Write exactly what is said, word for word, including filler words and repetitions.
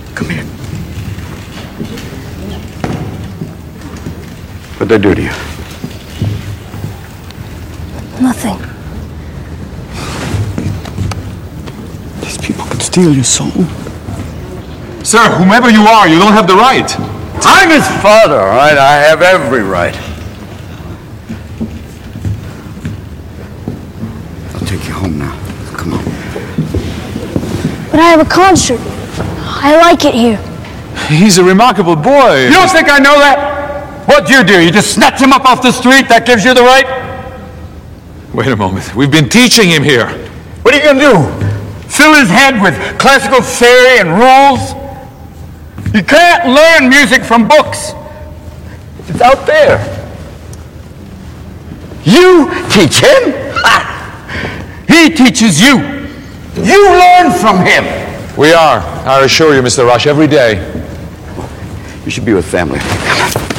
Come here. What'd they do to you? Nothing. These people could steal your soul. Sir, whomever you are, you don't have the right. I'm his father, all right? I have every right. I'll take you home now. Come on. But I have a concert. I like it here. He's a remarkable boy. You don't think I know that? What'd you do? You just snatch him up off the street? That gives you the right? Wait a moment. We've been teaching him here. What are you gonna do? Fill his head with classical theory and rules? You can't learn music from books. It's out there. You teach him? Ha! He teaches you. You learn from him. We are, I assure you, Mister Rush, every day. You should be with family.